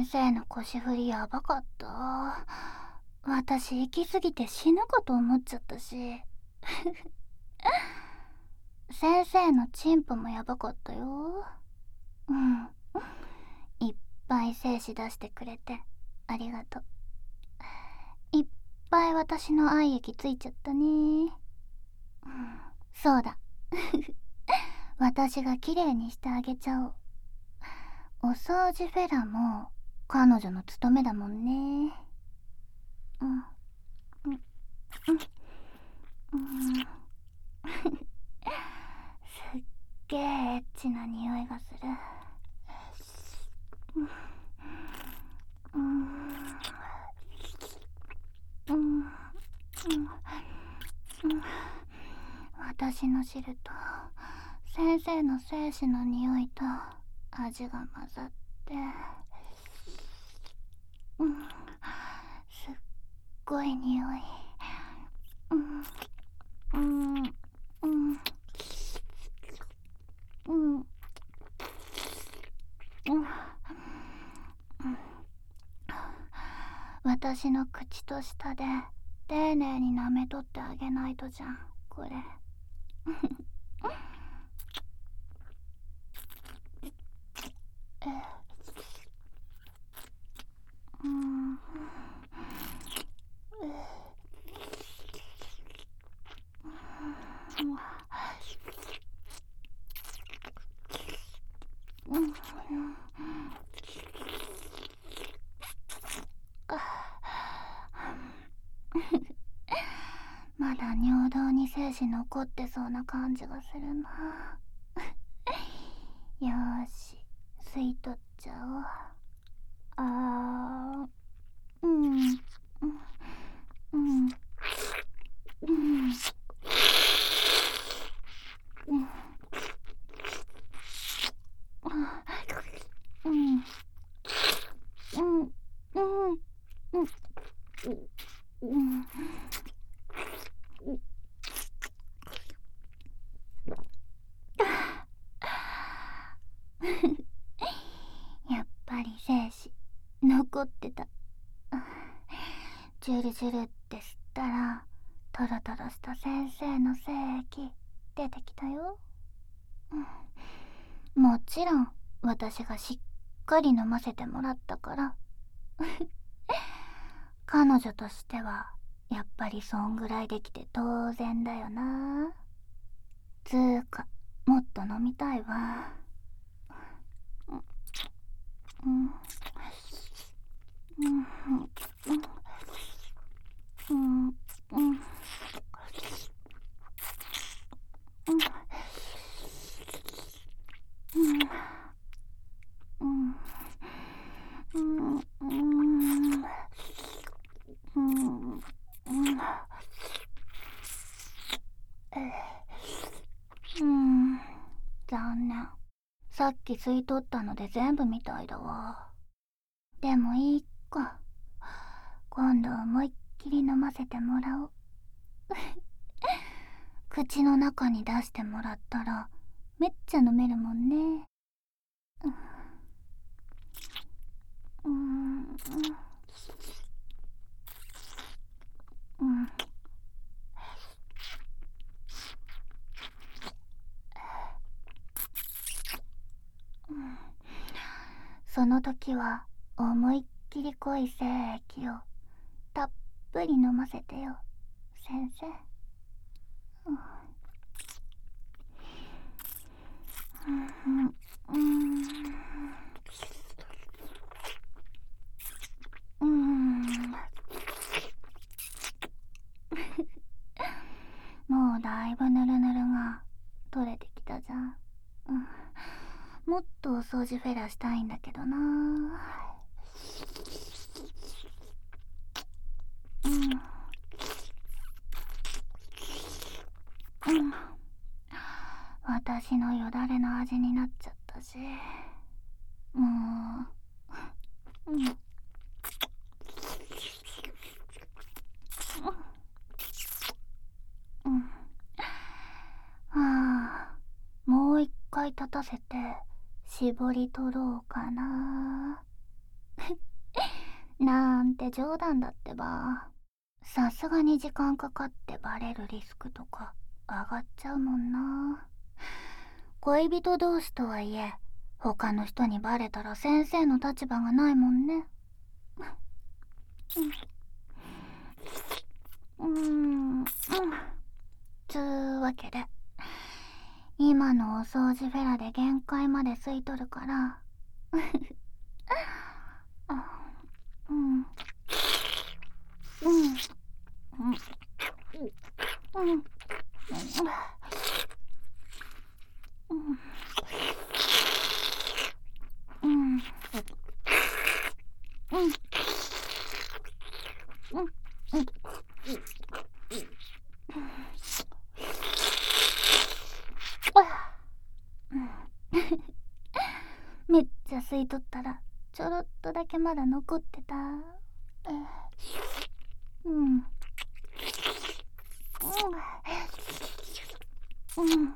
生の腰振りやばかった。私行き過ぎて死ぬかと思っちゃったし。先生のチンポもやばかったよ。うん。いっぱい精子出してくれてありがとう。いっぱい私の愛液ついちゃったね。うん、そうだ。私がきれいにしてあげちゃおう。お掃除フェラも彼女の務めだもんね。うん。うん。うん。すっげえエッチな匂いがする。うん。うん。うん。私の汁と先生の精子の匂いと味が混ざって、うん、すっごい匂い。うん。うん。うん。うん。私の口と舌で丁寧に舐めとってあげないとじゃんこれ。うん。まだ尿道に精子残ってそうな感じがするな。よーし、吸い取っちゃおう。あー、うん、うん、うん、うん、うん、うん、うん、うん、うん、うん。やっぱり精子残ってた。ジュルジュルって吸ったらトロトロした先生の精液出てきたよ。もちろん私がしっかり飲ませてもらったから。彼女としてはやっぱりそんぐらいできて当然だよな。つーかもっと飲みたいわ。うん。うん。うん。うん。うん。うん。うん。うん。うん。うん。うん。残念。さっき吸い取ったので全部みたいだわ。でもいいか。今度思いっきり飲ませてもらおう。口の中に出してもらったらめっちゃ飲めるもんね。うん。うん。うん。その時は思いっきり濃い精液をたっぷり飲ませてよ先生。うんうんうん。もうだいぶヌルヌルが取れてきたじゃん。うん、もっとお掃除フェラしたいんだけどな。うん。うん。私のよだれの味になっちゃったし。もう。うん。うん。はあ、もう一回立たせて絞り取ろうかな。 なんて冗談だってば。さすがに時間かかってバレるリスクとか上がっちゃうもんな。恋人同士とはいえ、他の人にバレたら先生の立場がないもんね。つうわけで、今のお掃除フェラで限界まで吸い取るからうんうんうんうんうんめっちゃ吸い取ったらちょろっとだけまだ残ってた。うんうん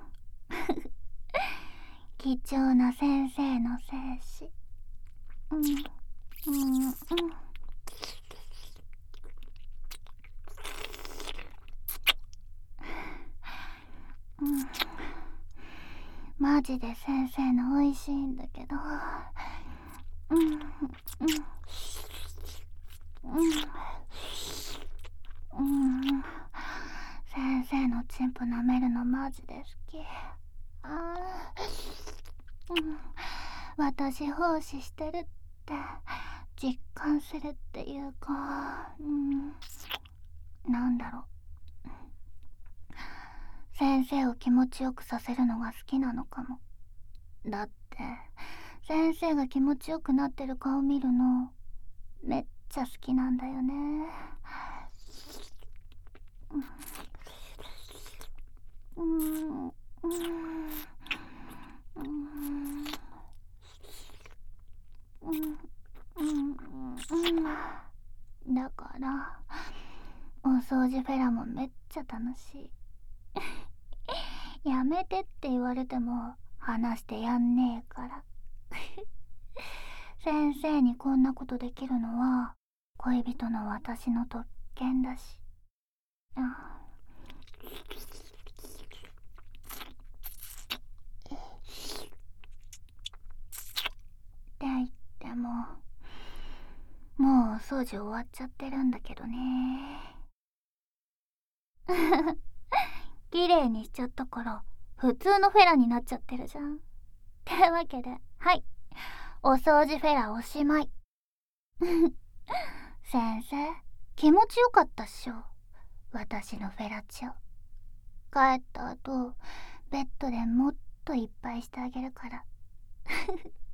貴重な先生の精子。うんうんうんうんマジで先生の美味しいんだけど。うんうんうんうん先生のチンポ舐めるのマジで好き。あー、うん、私奉仕してるって実感するっていうか、なんだろう、先生を気持ちよくさせるのが好きなのかも。だって先生が気持ちよくなってる顔見るのめっちゃ好きなんだよね。うんうんうんだからお掃除フェラもめっちゃ楽しい。やめてって言われても話してやんねえから先生にこんなことできるのは恋人の私の特権だし。って言ってももうお掃除終わっちゃってるんだけどね。綺麗にしちゃったから普通のフェラになっちゃってるじゃん。ってわけで、はい、お掃除フェラおしまい。先生気持ちよかったっしょ、私のフェラチオ。帰った後ベッドでもっといっぱいしてあげるから